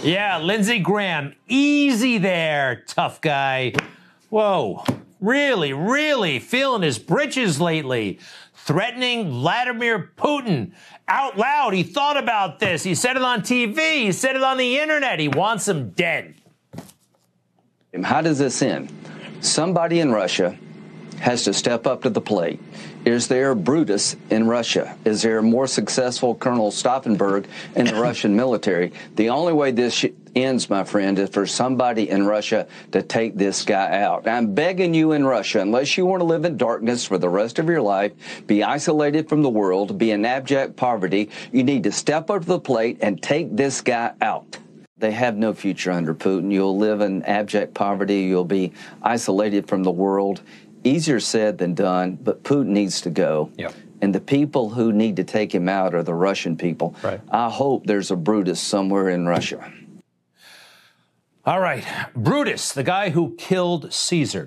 Yeah, Lindsey Graham. Easy there, tough guy. Whoa. Really feeling his britches lately. Threatening Vladimir Putin out loud. He thought about this. He said it on TV. He said it on the internet. He wants him dead. How does this end? Somebody in Russia has to step up to the plate. Is there Brutus in Russia? Is there a more successful Colonel Stauffenberg in the Russian military? The only way this ends, my friend, is for somebody in Russia to take this guy out. I'm begging you in Russia, unless you want to live in darkness for the rest of your life, be isolated from the world, be in abject poverty, you need to step up to the plate and take this guy out. They have no future under Putin. You'll live in abject poverty. You'll be isolated from the world. Easier said than done, but Putin needs to go. Yep. And the people who need to take him out are the Russian people. Right. I hope there's a Brutus somewhere in Russia. All right. Brutus, the guy who killed Caesar.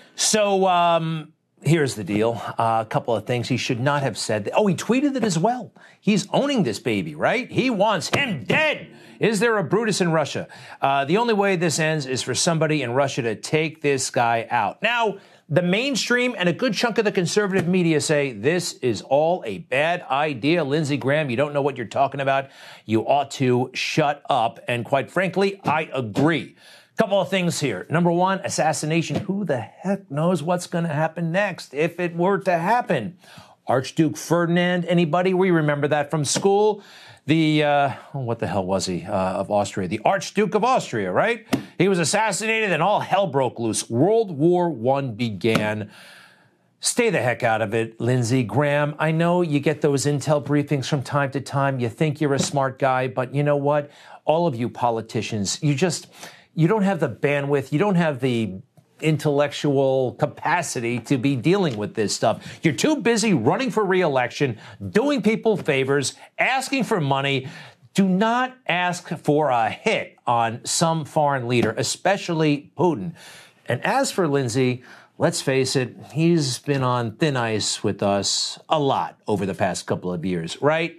So here's the deal. A couple of things he should not have said. Oh, he tweeted it as well. He's owning this baby, right? He wants him dead. Is there a Brutus in Russia? The only way this ends is for somebody in Russia to take this guy out. Now, the mainstream and a good chunk of the conservative media say this is all a bad idea. Lindsey Graham, you don't know what you're talking about. You ought to shut up. And quite frankly, I agree. Couple of things here. Number one, assassination. Who the heck knows what's going to happen next if it were to happen? Archduke Ferdinand, anybody? We remember that from school. What the hell was he of Austria? The Archduke of Austria, right? He was assassinated and all hell broke loose. World War I began. Stay the heck out of it, Lindsey Graham. I know you get those intel briefings from time to time. You think you're a smart guy, but you know what? All of you politicians, you don't have the bandwidth. You don't have the intellectual capacity to be dealing with this stuff. You're too busy running for re-election, doing people favors, asking for money. Do not ask for a hit on some foreign leader, especially Putin. And as for Lindsey, let's face it, he's been on thin ice with us a lot over the past couple of years, right?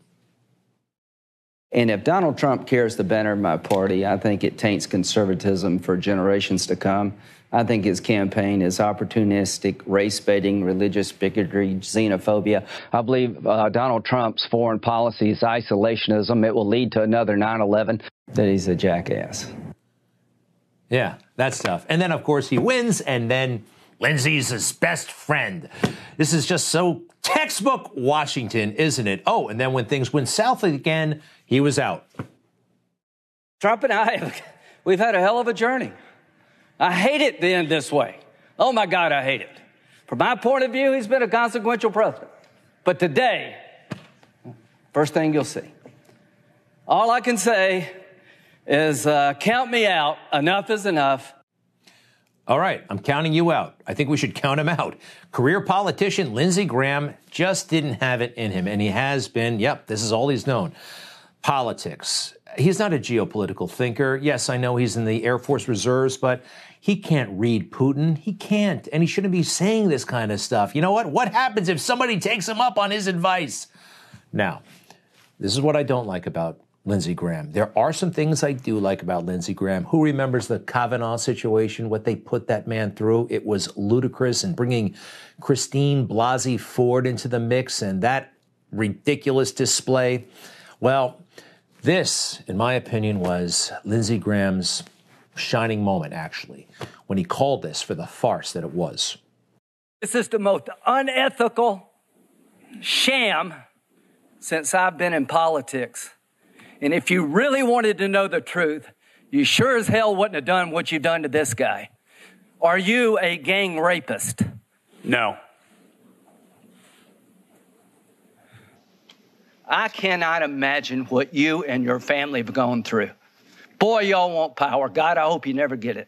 And if Donald Trump cares to banner my party, I think it taints conservatism for generations to come. I think his campaign is opportunistic, race-baiting, religious bigotry, xenophobia. I believe Donald Trump's foreign policy is isolationism. It will lead to another 9/11, that he's a jackass. Yeah, that's tough. And then, of course, he wins, and then Lindsey's his best friend. This is just so textbook Washington, isn't it? Oh, and then when things went south again, he was out. Trump and I, we've had a hell of a journey. I hate it to end this way. Oh, my God, I hate it. From my point of view, he's been a consequential president. But today, first thing you'll see, all I can say is count me out. Enough is enough. All right, I'm counting you out. I think we should count him out. Career politician Lindsey Graham just didn't have it in him, and he has been, this is all he's known. Politics. He's not a geopolitical thinker. Yes, I know he's in the Air Force Reserves, but he can't read Putin. He can't, and he shouldn't be saying this kind of stuff. You know what? What happens if somebody takes him up on his advice? Now, this is what I don't like about Lindsey Graham. There are some things I do like about Lindsey Graham. Who remembers the Kavanaugh situation, what they put that man through? It was ludicrous, and bringing Christine Blasey Ford into the mix and that ridiculous display. Well, this, in my opinion, was Lindsey Graham's shining moment, actually, when he called this for the farce that it was. This is the most unethical sham since I've been in politics. And if you really wanted to know the truth, you sure as hell wouldn't have done what you've done to this guy. Are you a gang rapist? No. I cannot imagine what you and your family have gone through. Boy, y'all want power. God, I hope you never get it.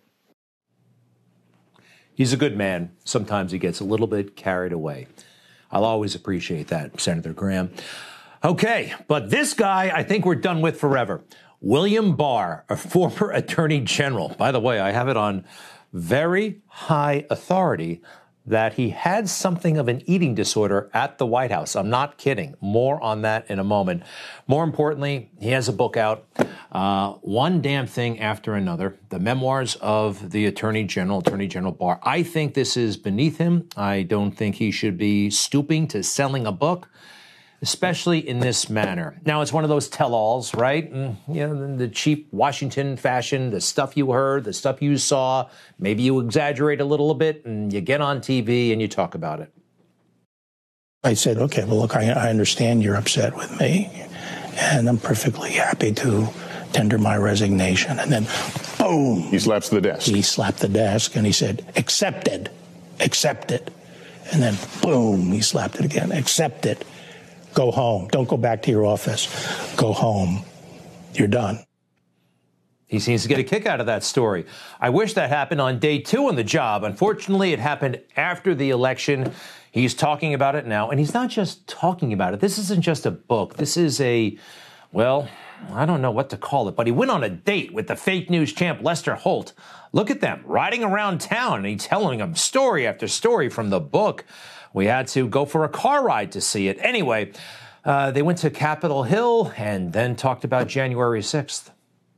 He's a good man. Sometimes he gets a little bit carried away. I'll always appreciate that, Senator Graham. Okay, but this guy I think we're done with forever. William Barr, a former attorney general. By the way, I have it on very high authority that he had something of an eating disorder at the White House. I'm not kidding. More on that in a moment. More importantly, he has a book out. One damn thing after another. The memoirs of the Attorney General Barr. I think this is beneath him. I don't think he should be stooping to selling a book, especially in this manner. Now, it's one of those tell-alls, right? The cheap Washington fashion, the stuff you heard, the stuff you saw. Maybe you exaggerate a little bit, and you get on TV and you talk about it. I said, okay, well, look, I understand you're upset with me, and I'm perfectly happy to tender my resignation. And then, boom. He slaps the desk. He slapped the desk, and he said, accepted, accepted. And then, boom, he slapped it again, accepted. Go home. Don't go back to your office. Go home. You're done. He seems to get a kick out of that story. I wish that happened on day 2 on the job. Unfortunately, it happened after the election. He's talking about it now, and he's not just talking about it. This isn't just a book. This is well, I don't know what to call it, but he went on a date with the fake news champ Lester Holt. Look at them riding around town, and he's telling them story after story from the book. We had to go for a car ride to see it. Anyway, they went to Capitol Hill and then talked about January 6th.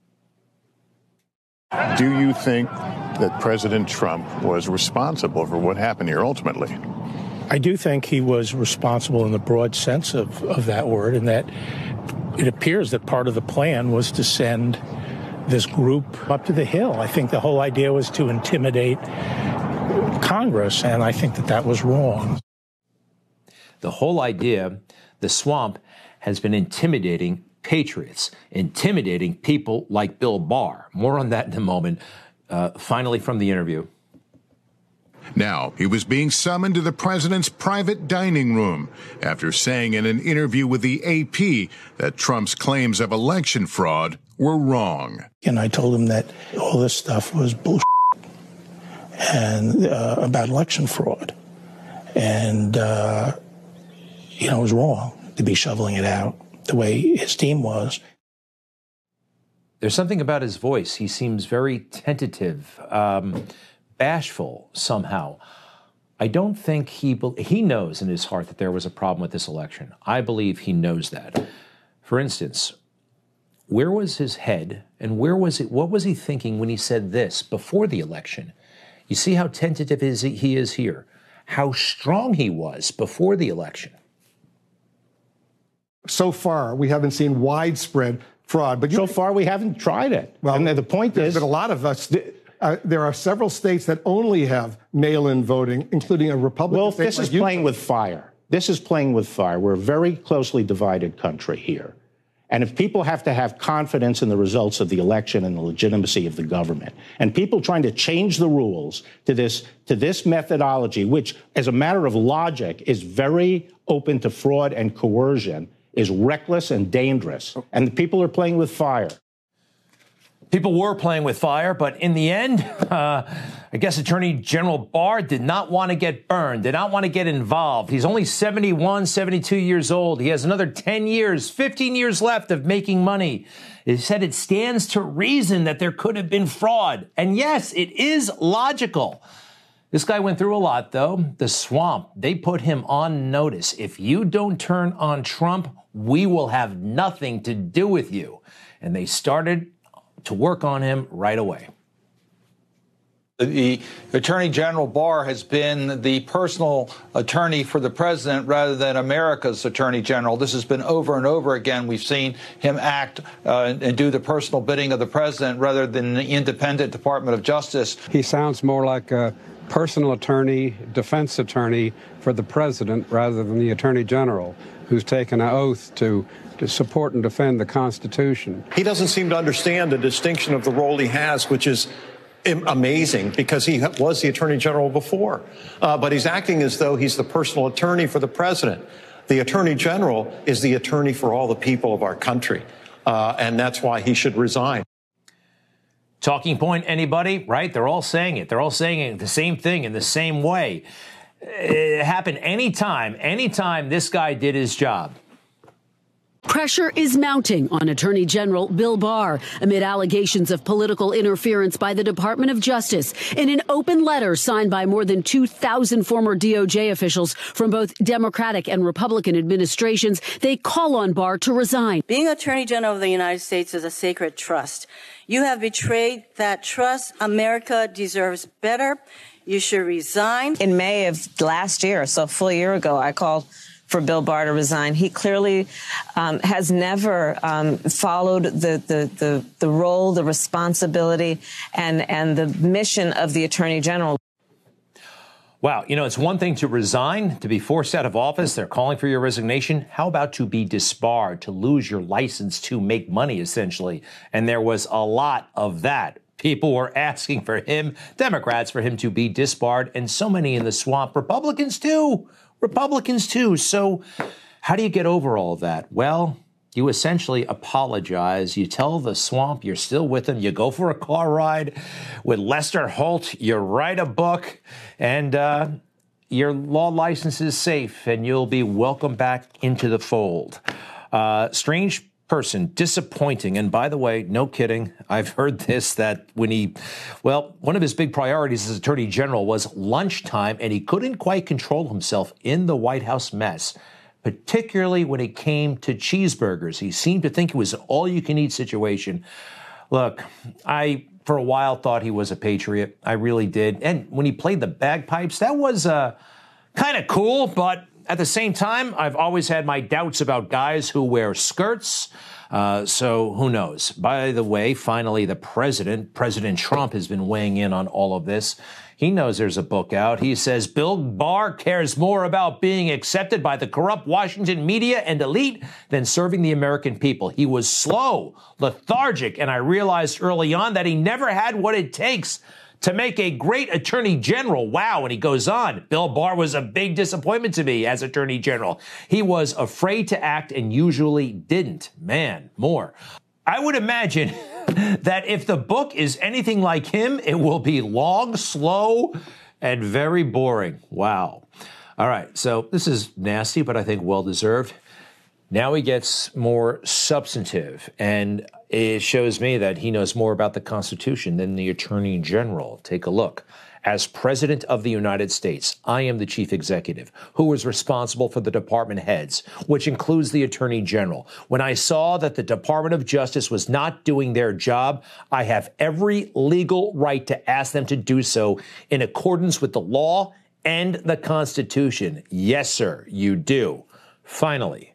Do you think that President Trump was responsible for what happened here ultimately? I do think he was responsible in the broad sense of that word, and that it appears that part of the plan was to send this group up to the Hill. I think the whole idea was to intimidate Congress, and I think that was wrong. The whole idea, the swamp, has been intimidating patriots, intimidating people like Bill Barr. More on that in a moment. Finally, from the interview. Now, he was being summoned to the president's private dining room after saying in an interview with the AP that Trump's claims of election fraud were wrong. And I told him that all this stuff was bullshit and about election fraud. And, it was wrong to be shoveling it out the way his team was. There's something about his voice. He seems very tentative, bashful somehow. I don't think he knows in his heart that there was a problem with this election. I believe he knows that. For instance, where was his head and what was he thinking when he said this before the election? You see how tentative he is here, how strong he was before the election. So far, we haven't seen widespread fraud. But so far, we haven't tried it. Well, and the point is, but a lot of us. There are several states that only have mail-in voting, including a Republican well, state this like is Utah. playing with fire. This is playing with fire. We're a very closely divided country here. And if people have to have confidence in the results of the election and the legitimacy of the government, and people trying to change the rules to this methodology, which, as a matter of logic, is very open to fraud and coercion, is reckless and dangerous. And the people are playing with fire. People were playing with fire, but in the end, I guess Attorney General Barr did not want to get burned, did not want to get involved. He's only 71, 72 years old. He has another 10 years, 15 years left of making money. He said it stands to reason that there could have been fraud. And yes, it is logical. This guy went through a lot, though. The swamp, they put him on notice. If you don't turn on Trump, we will have nothing to do with you. And they started to work on him right away. The Attorney General Barr has been the personal attorney for the president rather than America's Attorney General. This has been over and over again. We've seen him act and do the personal bidding of the president rather than the independent Department of Justice. He sounds more like a personal attorney, defense attorney for the president rather than the Attorney General, who's taken an oath to support and defend the Constitution. He doesn't seem to understand the distinction of the role he has, which is amazing because he was the Attorney General before. But he's acting as though he's the personal attorney for the president. The Attorney General is the attorney for all the people of our country. And that's why he should resign. Talking point, anybody? Right? They're all saying it. They're all saying it the same thing in the same way. It happened anytime this guy did his job. Pressure is mounting on Attorney General Bill Barr amid allegations of political interference by the Department of Justice. In an open letter signed by more than 2,000 former DOJ officials from both Democratic and Republican administrations, they call on Barr to resign. Being Attorney General of the United States is a sacred trust. You have betrayed that trust. America deserves better. You should resign. In May of last year, so a full year ago, I called for Bill Barr to resign. He clearly has never followed the role, the responsibility, and the mission of the Attorney General. Wow, you know, it's one thing to resign, to be forced out of office. They're calling for your resignation. How about to be disbarred, to lose your license to make money, essentially? And there was a lot of that. People were asking for him, Democrats, for him to be disbarred, and so many in the swamp, Republicans too. So how do you get over all of that? Well, you essentially apologize. You tell the swamp you're still with him. You go for a car ride with Lester Holt. You write a book, and your law license is safe, and you'll be welcomed back into the fold. Strange person, disappointing. And by the way, no kidding, I've heard this, that when one of his big priorities as Attorney General was lunchtime, and he couldn't quite control himself in the White House mess, particularly when it came to cheeseburgers. He seemed to think it was an all-you-can-eat situation. Look, I, for a while, thought he was a patriot. I really did. And when he played the bagpipes, that was kind of cool, but at the same time, I've always had my doubts about guys who wear skirts. So who knows? By the way, finally, President Trump, has been weighing in on all of this. He knows there's a book out. He says Bill Barr cares more about being accepted by the corrupt Washington media and elite than serving the American people. He was slow, lethargic, and I realized early on that he never had what it takes to make a great Attorney General. Wow. And he goes on. Bill Barr was a big disappointment to me as Attorney General. He was afraid to act and usually didn't. Man, more. I would imagine that if the book is anything like him, it will be long, slow, and very boring. Wow. All right. So this is nasty, but I think well-deserved. Now he gets more substantive, and it shows me that he knows more about the Constitution than the Attorney General. Take a look. As President of the United States, I am the chief executive who is responsible for the department heads, which includes the Attorney General. When I saw that the Department of Justice was not doing their job, I have every legal right to ask them to do so in accordance with the law and the Constitution. Yes, sir, you do. Finally,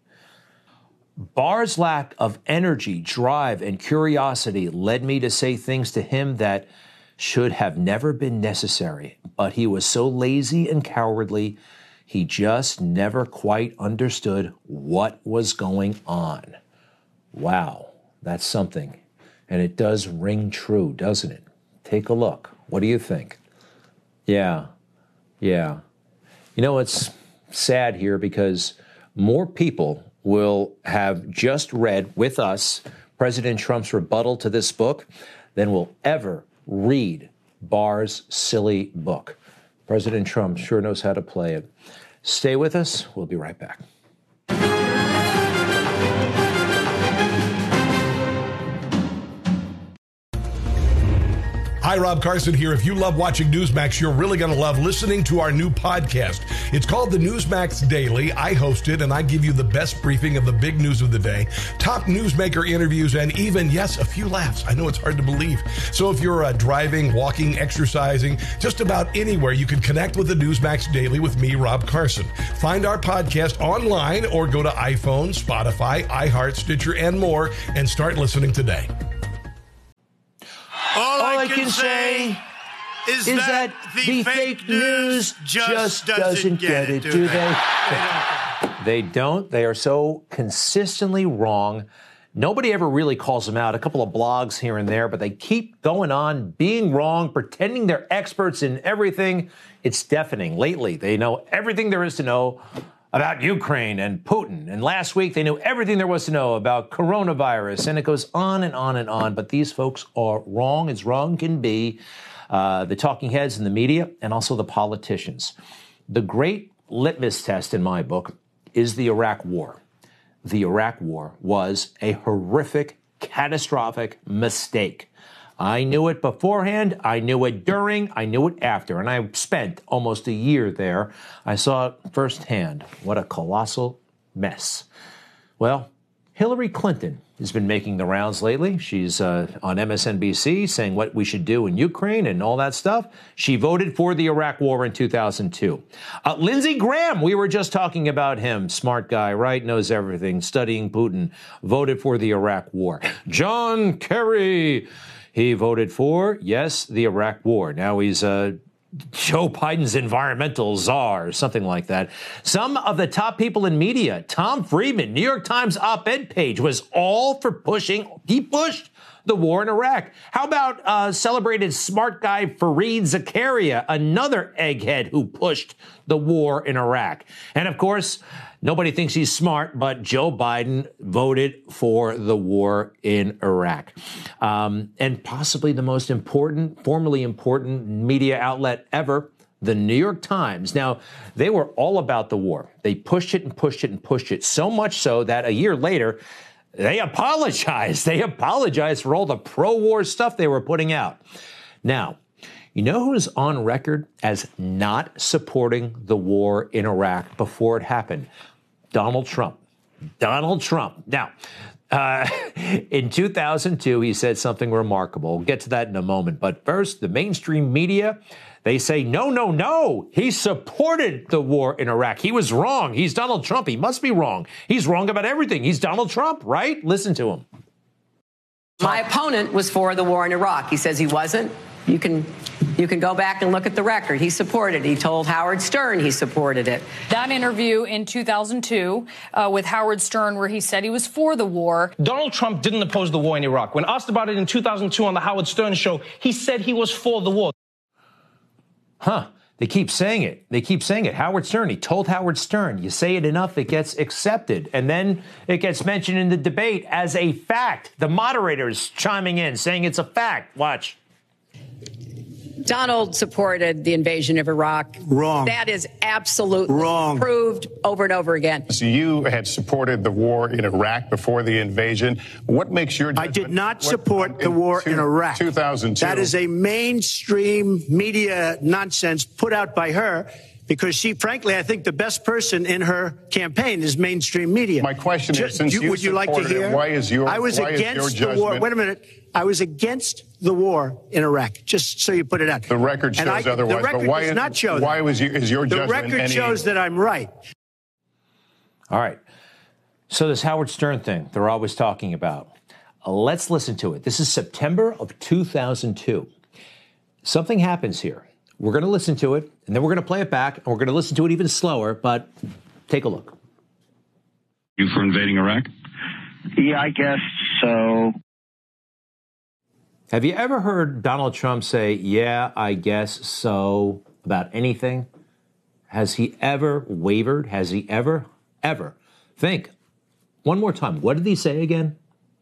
Barr's lack of energy, drive, and curiosity led me to say things to him that should have never been necessary. But he was so lazy and cowardly, he just never quite understood what was going on. Wow, that's something. And it does ring true, doesn't it? Take a look. What do you think? Yeah. You know, it's sad here because more people will have just read with us President Trump's rebuttal to this book than will ever read Barr's silly book. President Trump sure knows how to play it. Stay with us. We'll be right back. Hi, Rob Carson here. If you love watching Newsmax, you're really going to love listening to our new podcast. It's called the Newsmax Daily. I host it, and I give you the best briefing of the big news of the day, top newsmaker interviews, and even, yes, a few laughs. I know it's hard to believe. So if you're driving, walking, exercising, just about anywhere, you can connect with the Newsmax Daily with me, Rob Carson. Find our podcast online or go to iPhone, Spotify, iHeart, Stitcher, and more, and start listening today. All I can say is that the fake news just doesn't get it, do they? They don't. They are so consistently wrong. Nobody ever really calls them out. A couple of blogs here and there, but they keep going on being wrong, pretending they're experts in everything. It's deafening. Lately, they know everything there is to know about Ukraine and Putin. And last week, they knew everything there was to know about coronavirus. And it goes on and on and on. But these folks are wrong as wrong can be. The talking heads in the media and also the politicians. The great litmus test in my book is the Iraq War. the Iraq War was a horrific, catastrophic mistake. I knew it beforehand, I knew it during, I knew it after, and I spent almost a year there. I saw it firsthand. What a colossal mess. Well, Hillary Clinton has been making the rounds lately. She's on MSNBC saying what we should do in Ukraine and all that stuff. She voted for the Iraq War in 2002. Lindsey Graham, we were just talking about him. Smart guy, right? Knows everything. Studying Putin. Voted for the Iraq War. John Kerry, he voted for, yes, the Iraq War. Now he's Joe Biden's environmental czar, something like that. Some of the top people in media, Tom Friedman, New York Times op-ed page, was all for he pushed the war in Iraq. How about celebrated smart guy Fareed Zakaria, another egghead who pushed the war in Iraq? And of course, nobody thinks he's smart, but Joe Biden voted for the war in Iraq. And possibly the most important, formerly important media outlet ever, the New York Times. Now, they were all about the war. They pushed it and pushed it and pushed it, so much so that a year later, they apologized. They apologized for all the pro-war stuff they were putting out. Now, you know who is on record as not supporting the war in Iraq before it happened? Donald Trump. Donald Trump. Now, in 2002, he said something remarkable. We'll get to that in a moment. But first, the mainstream media, they say, no. He supported the war in Iraq. He was wrong. He's Donald Trump. He must be wrong. He's wrong about everything. He's Donald Trump, right? Listen to him. My opponent was for the war in Iraq. He says he wasn't. You can go back and look at the record. He supported it. He told Howard Stern he supported it. That interview in 2002 with Howard Stern where he said he was for the war. Donald Trump didn't oppose the war in Iraq. When asked about it in 2002 on the Howard Stern show, he said he was for the war. Huh. They keep saying it. They keep saying it. Howard Stern, he told Howard Stern, you say it enough, it gets accepted. And then it gets mentioned in the debate as a fact. The moderators chiming in, saying it's a fact. Watch. Donald supported the invasion of Iraq. Wrong. That is absolutely wrong. Proved over and over again. So you had supported the war in Iraq before the invasion. What makes your judgment? I did not support the war in Iraq. 2002. That is a mainstream media nonsense put out by her because she, frankly, I think the best person in her campaign is mainstream media. My question is, since you would you like to hear? Why is your I was against the war. Wait a minute. I was against the war in Iraq, just so you put it out. The record shows otherwise. The record but why does not show that. Why is your judgment? The record shows that I'm right. All right. So this Howard Stern thing they're always talking about. Let's listen to it. This is September of 2002. Something happens here. We're going to listen to it, and then we're going to play it back, and we're going to listen to it even slower, but take a look. You for invading Iraq? Yeah, I guess so. Have you ever heard Donald Trump say, yeah, I guess so, about anything? Has he ever wavered? Has he ever? Think. One more time. What did he say again?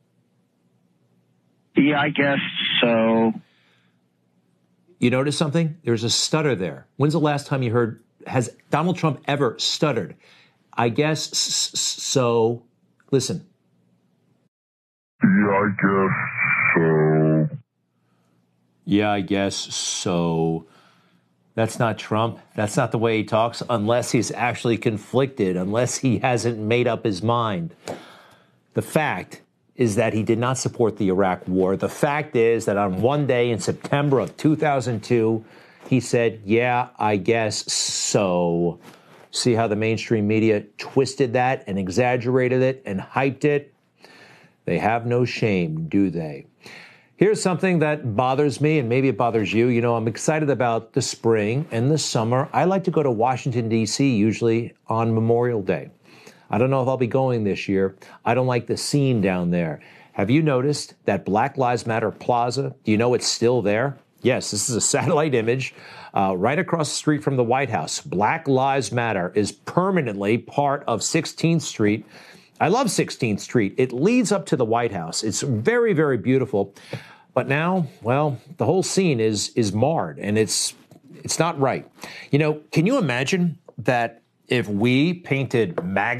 Yeah, I guess so. You notice something? There's a stutter there. When's the last time you heard, has Donald Trump ever stuttered? I guess so. Listen. Yeah, I guess so. Yeah, I guess so. That's not Trump. That's not the way he talks unless he's actually conflicted, unless he hasn't made up his mind. The fact is that he did not support the Iraq war. The fact is that on one day in September of 2002, he said, yeah, I guess so. See how the mainstream media twisted that and exaggerated it and hyped it? They have no shame, do they? Here's something that bothers me, and maybe it bothers you. You know, I'm excited about the spring and the summer. I like to go to Washington, D.C., usually on Memorial Day. I don't know if I'll be going this year. I don't like the scene down there. Have you noticed that Black Lives Matter Plaza? Do you know it's still there? Yes, this is a satellite image right across the street from the White House. Black Lives Matter is permanently part of 16th Street. I love 16th Street. It leads up to the White House. It's very, very beautiful. But now, well, the whole scene is marred, and it's not right. You know, can you imagine that if we painted MAGA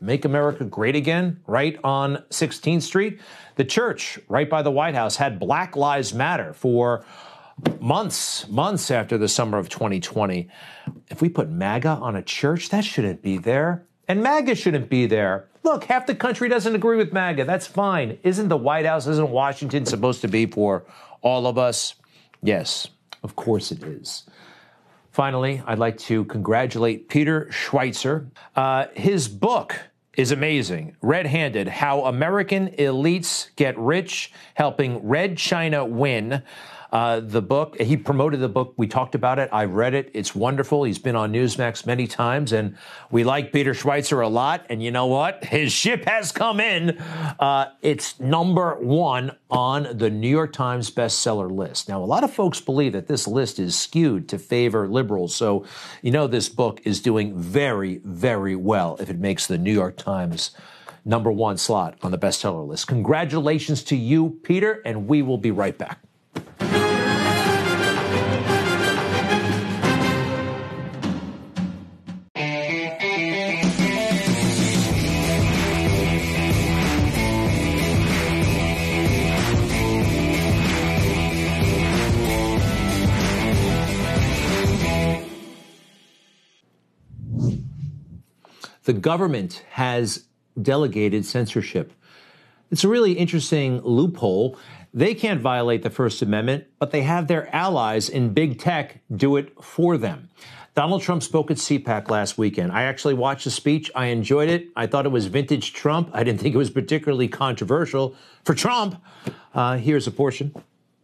Make America Great Again, right on 16th Street. The church, right by the White House, had Black Lives Matter for months after the summer of 2020. If we put MAGA on a church, that shouldn't be there. And MAGA shouldn't be there. Look, half the country doesn't agree with MAGA. That's fine. Isn't the White House, isn't Washington supposed to be for all of us? Yes, of course it is. Finally, I'd like to congratulate Peter Schweizer. His book is amazing. Red-Handed, How American Elites Get Rich, Helping Red China Win. The book, he promoted the book. We talked about it. I've read it. It's wonderful. He's been on Newsmax many times, and we like Peter Schweizer a lot. And you know what? His ship has come in. It's #1 on the New York Times bestseller list. Now, a lot of folks believe that this list is skewed to favor liberals. So, you know, this book is doing very, very well if it makes the New York Times #1 slot on the bestseller list. Congratulations to you, Peter, and we will be right back. The government has delegated censorship. It's a really interesting loophole. They can't violate the First Amendment, but they have their allies in big tech do it for them. Donald Trump spoke at CPAC last weekend. I actually watched the speech. I enjoyed it. I thought it was vintage Trump. I didn't think it was particularly controversial for Trump. Here's a portion.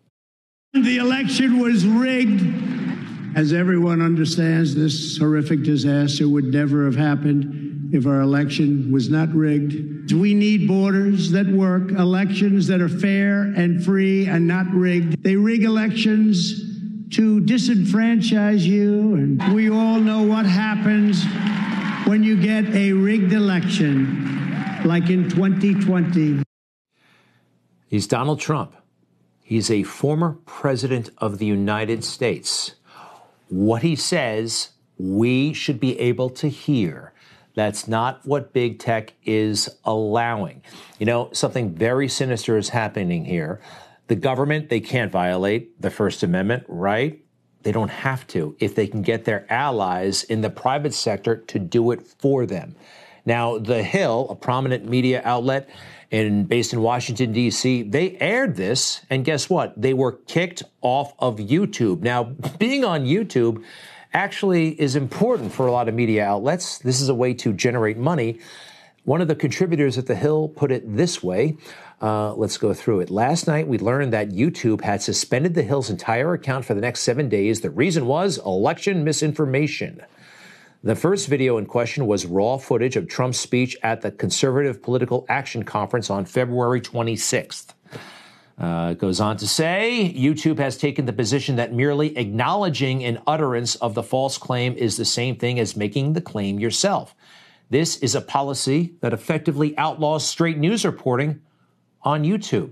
The election was rigged. As everyone understands, this horrific disaster would never have happened if our election was not rigged. We need borders that work, elections that are fair and free and not rigged. They rig elections to disenfranchise you, and we all know what happens when you get a rigged election, like in 2020. He's Donald Trump. He's a former president of the United States. What he says, we should be able to hear. That's not what big tech is allowing. You know, something very sinister is happening here. The government, they can't violate the First Amendment, right? They don't have to if they can get their allies in the private sector to do it for them. Now, The Hill, a prominent media outlet based in Washington, D.C., they aired this, and guess what? They were kicked off of YouTube. Now, being on YouTube actually is important for a lot of media outlets. This is a way to generate money. One of the contributors at The Hill put it this way. Let's go through it. Last night, we learned that YouTube had suspended The Hill's entire account for the next 7 days. The reason was election misinformation. The first video in question was raw footage of Trump's speech at the Conservative Political Action Conference on February 26th. It goes on to say, YouTube has taken the position that merely acknowledging an utterance of the false claim is the same thing as making the claim yourself. This is a policy that effectively outlaws straight news reporting on YouTube.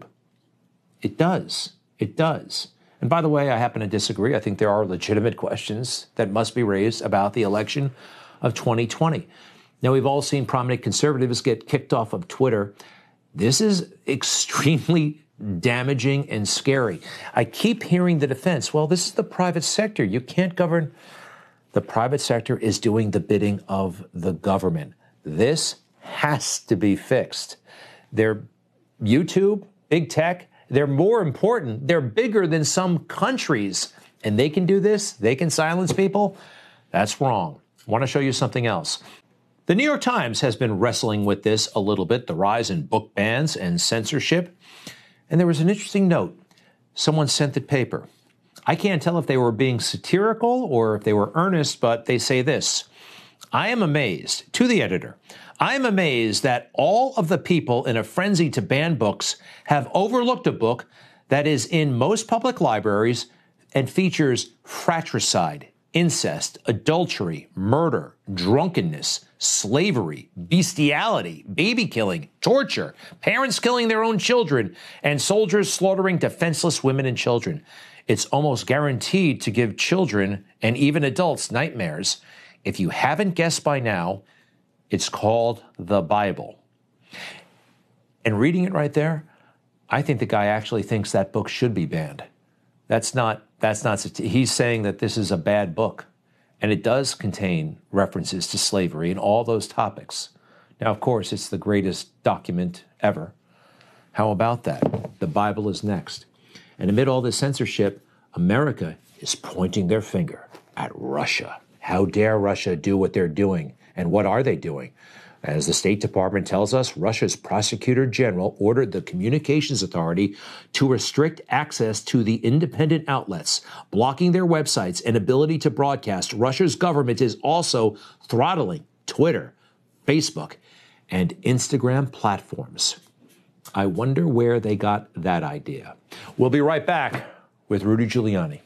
It does. It does. And by the way, I happen to disagree. I think there are legitimate questions that must be raised about the election of 2020. Now, we've all seen prominent conservatives get kicked off of Twitter. This is extremely damaging and scary. I keep hearing the defense, well, this is the private sector. You can't govern. The private sector is doing the bidding of the government. This has to be fixed. They're YouTube, big tech, they're more important. They're bigger than some countries. And they can do this. They can silence people. That's wrong. I want to show you something else. The New York Times has been wrestling with this a little bit, the rise in book bans and censorship. And there was an interesting note. Someone sent the paper. I can't tell if they were being satirical or if they were earnest, but they say this. I am amazed, to the editor, I am amazed that all of the people in a frenzy to ban books have overlooked a book that is in most public libraries and features fratricide, incest, adultery, murder, drunkenness, slavery, bestiality, baby killing, torture, parents killing their own children, and soldiers slaughtering defenseless women and children. It's almost guaranteed to give children and even adults nightmares. If you haven't guessed by now, It's called the Bible. And reading it right there, I think the guy actually thinks that book should be banned. That's not, he's saying that this is a bad book. And it does contain references to slavery and all those topics. Now, of course, it's the greatest document ever. How about that? The Bible is next. And amid all this censorship, America is pointing their finger at Russia. How dare Russia do what they're doing? And what are they doing? As the State Department tells us, Russia's Prosecutor General ordered the Communications Authority to restrict access to the independent outlets, blocking their websites and ability to broadcast. Russia's government is also throttling Twitter, Facebook, and Instagram platforms. I wonder where they got that idea. We'll be right back with Rudy Giuliani.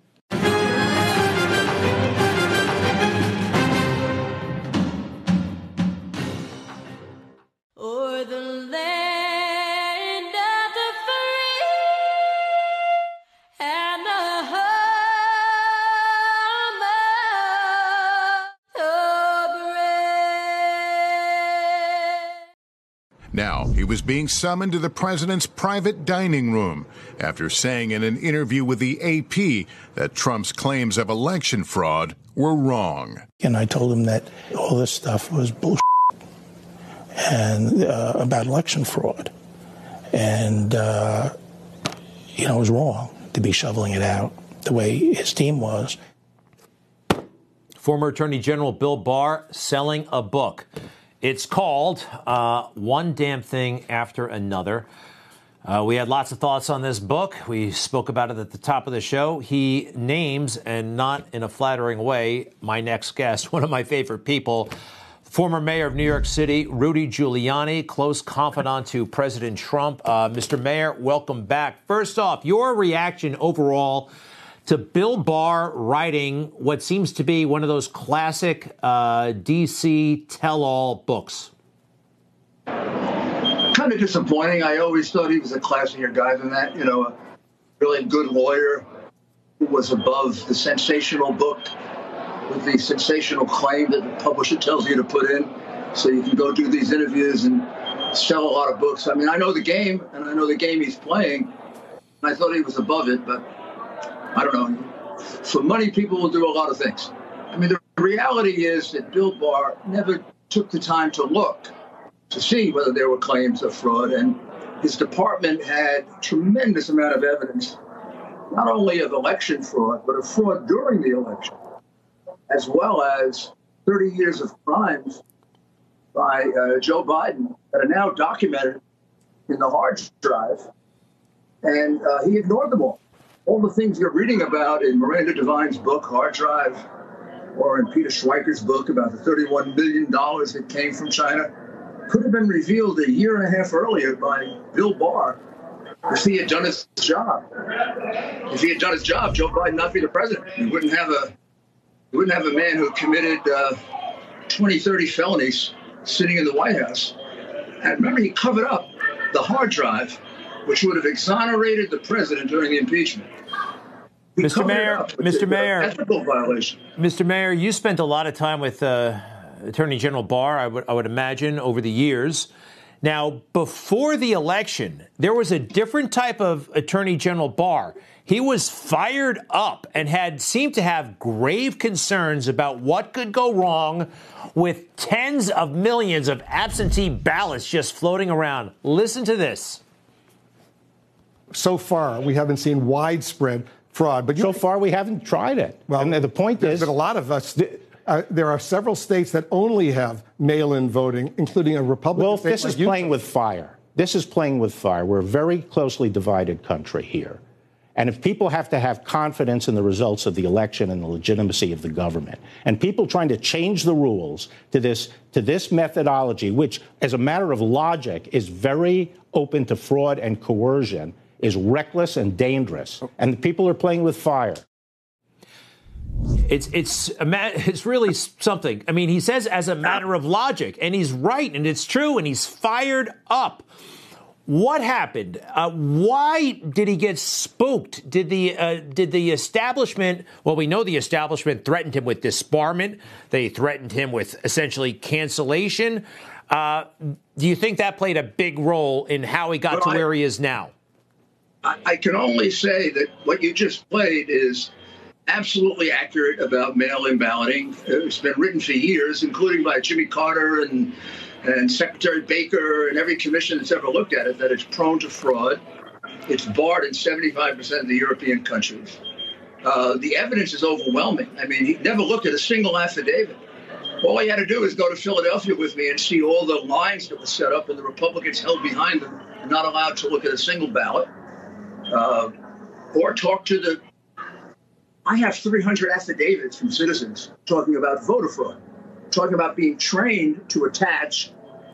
Now, he was being summoned to the president's private dining room after saying in an interview with the AP that Trump's claims of election fraud were wrong. And I told him that all this stuff was bullshit and about election fraud. And, it was wrong to be shoveling it out the way his team was. Former Attorney General Bill Barr selling a book. It's called One Damn Thing After Another. We had lots of thoughts on this book. We spoke about it at the top of the show. He names, and not in a flattering way, my next guest, one of my favorite people, former mayor of New York City, Rudy Giuliani, close confidant to President Trump. Mr. Mayor, welcome back. First off, your reaction overall to Bill Barr writing what seems to be one of those classic D.C. tell-all books. Kind of disappointing. I always thought he was a classier guy than that. A really good lawyer who was above the sensational book with the sensational claim that the publisher tells you to put in so you can go do these interviews and sell a lot of books. I mean, I know the game, and I know the game he's playing, and I thought he was above it, but I don't know. For money, people will do a lot of things. I mean, the reality is that Bill Barr never took the time to look to see whether there were claims of fraud. And his department had a tremendous amount of evidence, not only of election fraud, but of fraud during the election, as well as 30 years of crimes by Joe Biden that are now documented in the hard drive. And he ignored them all. All the things you're reading about in Miranda Devine's book, Hard Drive, or in Peter Schweiker's book about the $31 million that came from China, could have been revealed a year and a half earlier by Bill Barr if he had done his job. If he had done his job, Joe Biden would not be the president. You wouldn't have a man who committed 20, 30 felonies sitting in the White House. And remember, he covered up the hard drive, which would have exonerated the president during the impeachment. Mr. Mayor, ethical violation. Mr. Mayor, you spent a lot of time with Attorney General Barr, I would imagine, over the years. Now, before the election, there was a different type of Attorney General Barr. He was fired up and seemed to have grave concerns about what could go wrong with tens of millions of absentee ballots just floating around. Listen to this. So far, we haven't seen widespread fraud. But so far, we haven't tried it. Well, and the point is that a lot of us, there are several states that only have mail-in voting, including a Republican Well, state this is playing with fire. This is playing with fire. We're a very closely divided country here. And if people have to have confidence in the results of the election and the legitimacy of the government, and people trying to change the rules to this methodology, which, as a matter of logic, is very open to fraud and coercion, is reckless and dangerous, and people are playing with fire. It's really something. I mean, he says as a matter of logic, and he's right, and it's true, and he's fired up. What happened? Why did he get spooked? Did the establishment? Well, we know the establishment threatened him with disbarment. They threatened him with essentially cancellation. Do you think that played a big role in how he got to where he is now? I can only say that what you just played is absolutely accurate about mail-in balloting. It's been written for years, including by Jimmy Carter and Secretary Baker and every commission that's ever looked at it, that it's prone to fraud. It's barred in 75% of the European countries. The evidence is overwhelming. I mean, he never looked at a single affidavit. All he had to do is go to Philadelphia with me and see all the lines that were set up and the Republicans held behind them, not allowed to look at a single ballot, or talk to the... I have 300 affidavits from citizens talking about voter fraud, talking about being trained to attach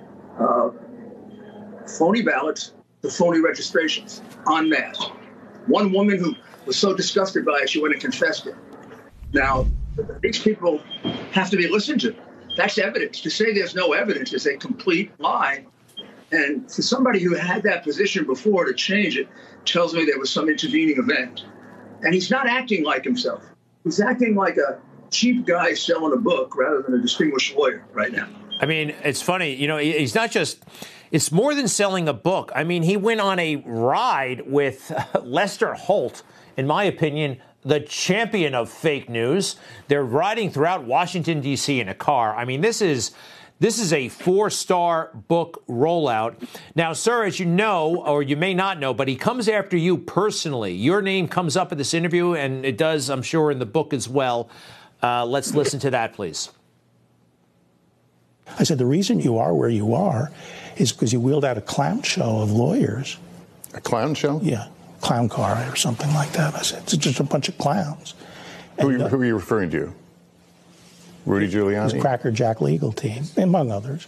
phony ballots to phony registrations en masse. One woman who was so disgusted by it, she went and confessed it. Now, these people have to be listened to. That's evidence. To say there's no evidence is a complete lie. And for somebody who had that position before to change it tells me there was some intervening event. And he's not acting like himself. He's acting like a cheap guy selling a book rather than a distinguished lawyer right now. I mean, it's funny. You know, he's not just... It's more than selling a book. I mean, he went on a ride with Lester Holt, in my opinion, the champion of fake news. They're riding throughout Washington, D.C. in a car. I mean, this is a 4-star book rollout. Now, sir, as you know, or you may not know, but he comes after you personally. Your name comes up in this interview, and it does, I'm sure, in the book as well. Let's listen to that, please. I said, the reason you are where you are is because you wheeled out a clown show of lawyers. A clown show? Yeah, clown car or something like that. I said, it's just a bunch of clowns. Who are you referring to? Rudy Giuliani? His Cracker Jack legal team, among others.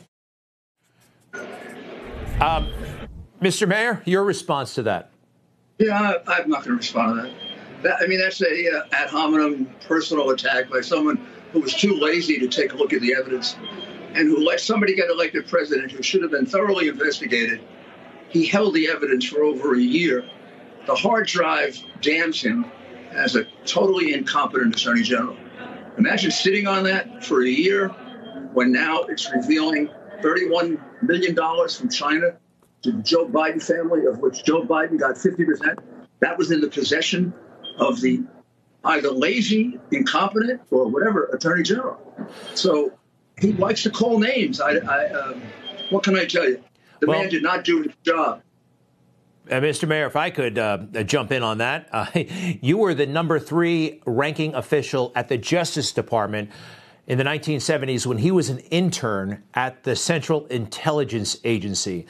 Mr. Mayor, your response to that? Yeah, I'm not going to respond to that. I mean, that's a ad hominem personal attack by someone who was too lazy to take a look at the evidence and who let somebody get elected president who should have been thoroughly investigated. He held the evidence for over a year. The hard drive damns him as a totally incompetent attorney general. Imagine sitting on that for a year when now it's revealing $31 million from China to the Joe Biden family, of which Joe Biden got 50%. That was in the possession of the either lazy, incompetent, or whatever attorney general. So he likes to call names. What can I tell you? The man did not do his job. Mr. Mayor, if I could jump in on that. You were the number 3 ranking official at the Justice Department in the 1970s when he was an intern at the Central Intelligence Agency.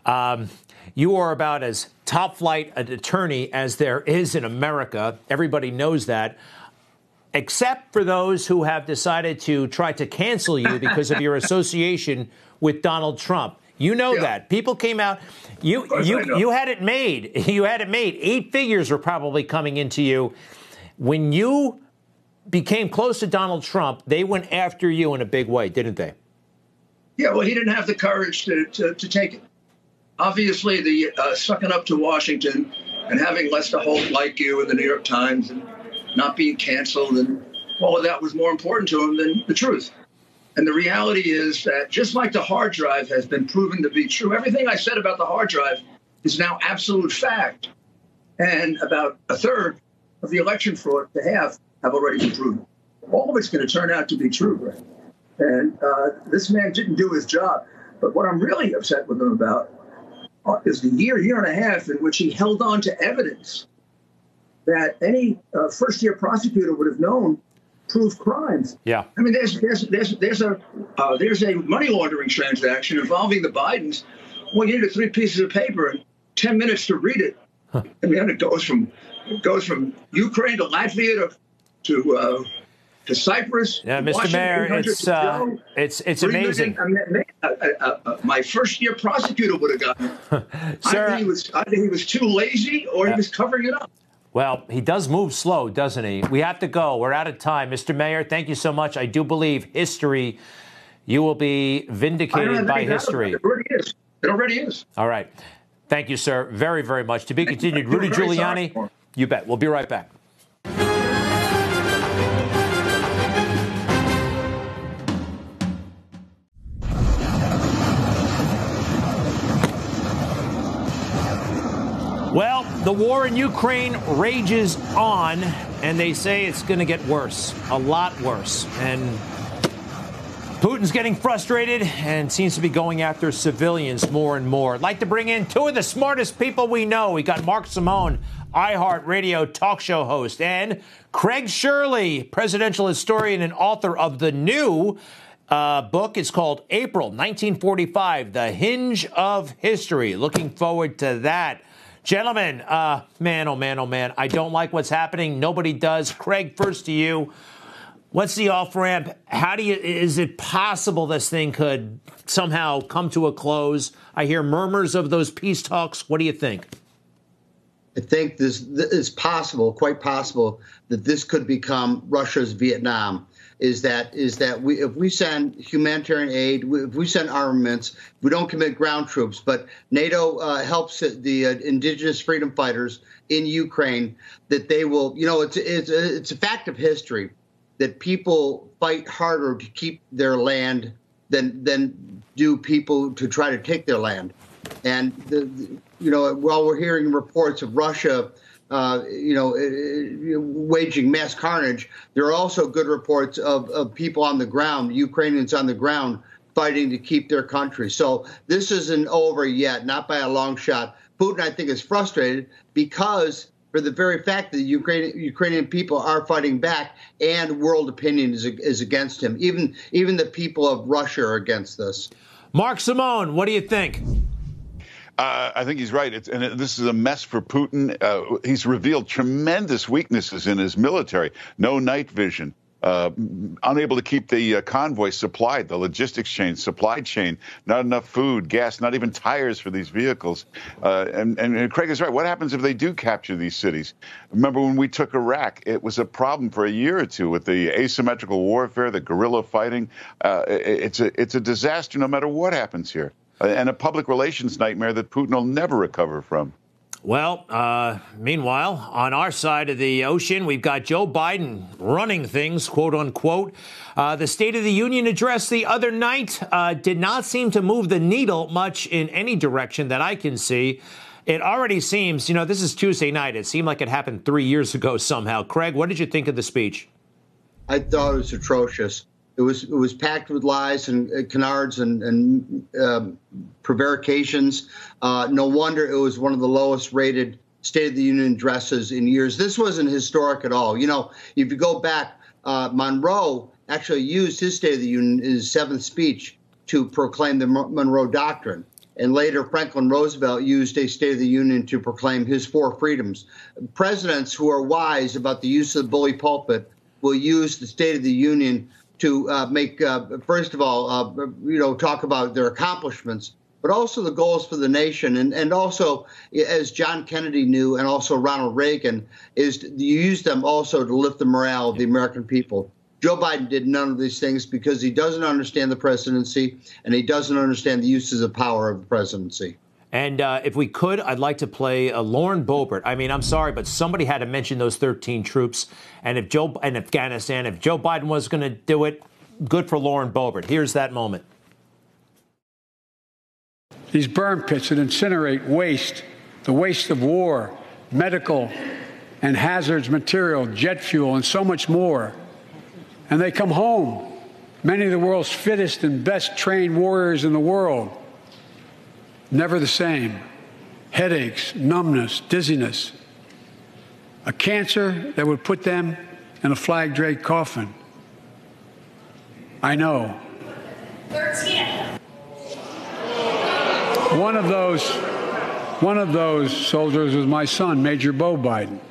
You are about as top flight an attorney as there is in America. Everybody knows that, except for those who have decided to try to cancel you because of your association with Donald Trump. You know that. People came out. You had it made. You had it made. 8 figures were probably coming into you. When you became close to Donald Trump, they went after you in a big way, didn't they? Yeah, well, he didn't have the courage to take it. Obviously, the sucking up to Washington and having Lester Holt like you in the New York Times and not being canceled, and all of that was more important to him than the truth. And the reality is that just like the hard drive has been proven to be true, everything I said about the hard drive is now absolute fact. And about a third of the election fraud to have already been proven. All of it's going to turn out to be true, right? And this man didn't do his job. But what I'm really upset with him about is the year and a half in which he held on to evidence that any first-year prosecutor would have known prove crimes. Yeah. I mean, there's a money laundering transaction involving the Bidens. Well, you need 3 pieces of paper and 10 minutes to read it. Huh. I mean, it goes from Ukraine to Latvia to Cyprus. Yeah, Mr. Mayor, it's amazing. My first-year prosecutor would have gotten it. Sir, either he was too lazy or he was covering it up. Well, he does move slow, doesn't he? We have to go. We're out of time. Mr. Mayor, thank you so much. I do believe history, you will be vindicated by history. It already is. It already is. All right. Thank you, sir, very, very much. To be continued. Rudy Giuliani, you bet. We'll be right back. Well, the war in Ukraine rages on, and they say it's going to get worse, a lot worse. And Putin's getting frustrated and seems to be going after civilians more and more. I'd like to bring in two of the smartest people we know. We got Mark Simone, iHeartRadio talk show host, and Craig Shirley, presidential historian and author of the new book. It's called April 1945, The Hinge of History. Looking forward to that. Gentlemen, man, oh man, oh man, I don't like what's happening. Nobody does. Craig, first to you. What's the off-ramp? Is it possible this thing could somehow come to a close? I hear murmurs of those peace talks. What do you think? I think this is possible, quite possible, that this could become Russia's Vietnam. Is that if we send humanitarian aid, if we send armaments, we don't commit ground troops, but NATO helps the indigenous freedom fighters in Ukraine, that they will, it's a fact of history that people fight harder to keep their land than do people to try to take their land. And, while we're hearing reports of Russia waging mass carnage, there are also good reports of people on the ground, Ukrainians on the ground, fighting to keep their country. So this isn't over yet, not by a long shot. Putin, I think, is frustrated because for the very fact that the Ukrainian people are fighting back and world opinion is against him. Even the people of Russia are against this. Mark Simone, what do you think? I think he's right. This is a mess for Putin. He's revealed tremendous weaknesses in his military. No night vision, unable to keep the convoy supplied, the logistics chain, supply chain, not enough food, gas, not even tires for these vehicles. And Craig is right. What happens if they do capture these cities? Remember when we took Iraq, it was a problem for a year or two with the asymmetrical warfare, the guerrilla fighting. It's a disaster no matter what happens here. And a public relations nightmare that Putin will never recover from. Well, meanwhile, on our side of the ocean, we've got Joe Biden running things, quote unquote. The State of the Union address the other night did not seem to move the needle much in any direction that I can see. It already seems, this is Tuesday night. It seemed like it happened 3 years ago somehow. Craig, what did you think of the speech? I thought it was atrocious. It was packed with lies and canards and prevarications. No wonder it was one of the lowest rated State of the Union addresses in years. This wasn't historic at all. If you go back, Monroe actually used his State of the Union, his seventh speech, to proclaim the Monroe Doctrine. And later, Franklin Roosevelt used a State of the Union to proclaim his four freedoms. Presidents who are wise about the use of the bully pulpit will use the State of the Union to make, first of all, talk about their accomplishments, but also the goals for the nation. And also, as John Kennedy knew, and also Ronald Reagan, is to use them also to lift the morale of the American people. Joe Biden did none of these things because he doesn't understand the presidency and he doesn't understand the uses of power of the presidency. And if we could, I'd like to play Lauren Boebert. I mean, I'm sorry, but somebody had to mention those 13 troops. And if Afghanistan, if Joe Biden was going to do it, good for Lauren Boebert. Here's that moment. These burn pits that incinerate waste, the waste of war, medical and hazardous material, jet fuel, and so much more. And they come home. Many of the world's fittest and best trained warriors in the world. Never the same. Headaches, numbness, dizziness. A cancer that would put them in a flag-draped coffin. I know. 13. One of those soldiers was my son, Major Bo Biden.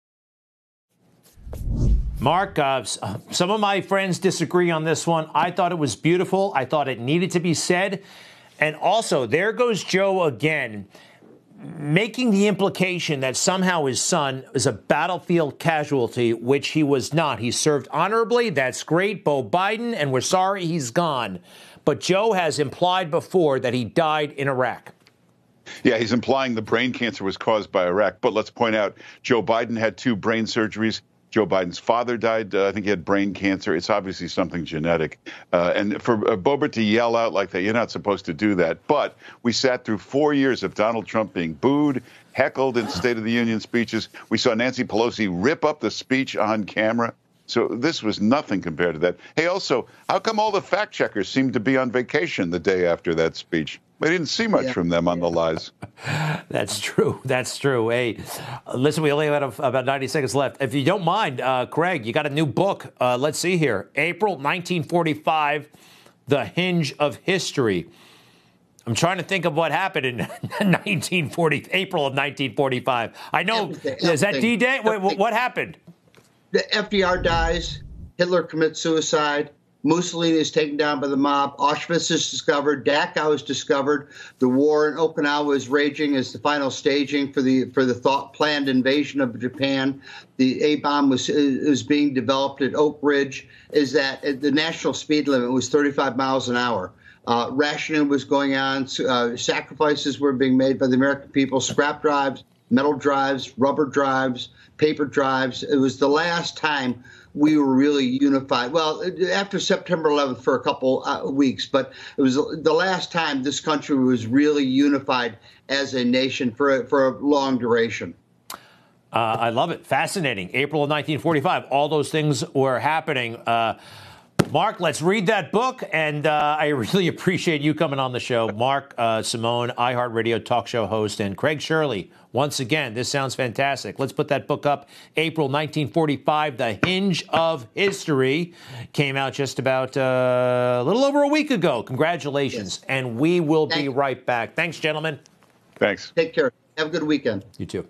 Mark, some of my friends disagree on this one. I thought it was beautiful. I thought it needed to be said. And also, there goes Joe again, making the implication that somehow his son is a battlefield casualty, which he was not. He served honorably. That's great, Bo Biden, and we're sorry he's gone. But Joe has implied before that he died in Iraq. Yeah, he's implying the brain cancer was caused by Iraq. But let's point out, Joe Biden had 2 brain surgeries. Joe Biden's father died. I think he had brain cancer. It's obviously something genetic. And for Boebert to yell out like that, you're not supposed to do that. But we sat through 4 years of Donald Trump being booed, heckled in State of the Union speeches. We saw Nancy Pelosi rip up the speech on camera. So this was nothing compared to that. Hey, also, how come all the fact checkers seemed to be on vacation the day after that speech? We didn't see much from them on the lies. That's true. That's true. Hey, listen, we only have about 90 seconds left. If you don't mind, Craig, you got a new book. Let's see here. April 1945, The Hinge of History. I'm trying to think of what happened in April of 1945. I know. Is that D-Day? Wait, what happened? The FDR dies. Hitler commits suicide. Mussolini is taken down by the mob. Auschwitz is discovered. Dachau is discovered. The war in Okinawa is raging as the final staging for the planned invasion of Japan. The A-bomb is being developed at Oak Ridge. Is that the national speed limit was 35 miles an hour. Rationing was going on. Sacrifices were being made by the American people. Scrap drives, metal drives, rubber drives, paper drives. It was the last time we were really unified. Well, after September 11th for a couple weeks, but it was the last time this country was really unified as a nation for a long duration. I love it. Fascinating. April of 1945. All those things were happening. Mark, let's read that book, and I really appreciate you coming on the show. Mark Simone, iHeartRadio talk show host, and Craig Shirley. Once again, this sounds fantastic. Let's put that book up. April 1945, The Hinge of History. Came out just about a little over a week ago. Congratulations, and we will be right back. Thanks, gentlemen. Thanks. Take care. Have a good weekend. You too.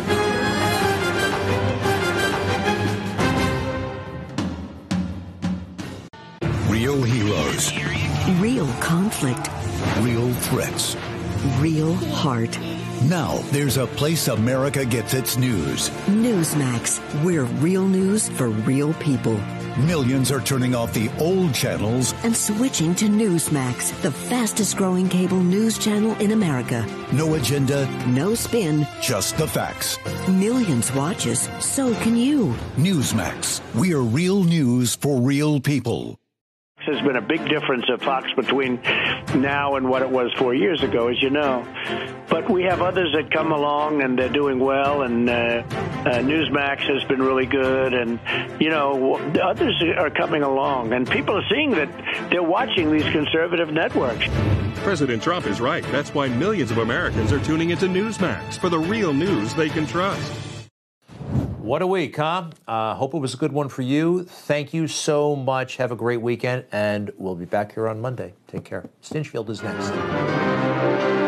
Real heroes. Real conflict. Real threats. Real heart. Now there's a place America gets its news. Newsmax. We're real news for real people. Millions are turning off the old channels and switching to Newsmax, the fastest growing cable news channel in America. No agenda. No spin. Just the facts. Millions watch us. So can you. Newsmax. We are real news for real people. There's been a big difference at Fox between now and what it was 4 years ago, as you know. But we have others that come along, and they're doing well, and Newsmax has been really good, and, you know, others are coming along, and people are seeing that they're watching these conservative networks. President Trump is right. That's why millions of Americans are tuning into Newsmax for the real news they can trust. What a week, huh? Hope it was a good one for you. Thank you so much. Have a great weekend, and we'll be back here on Monday. Take care. Stinchfield is next.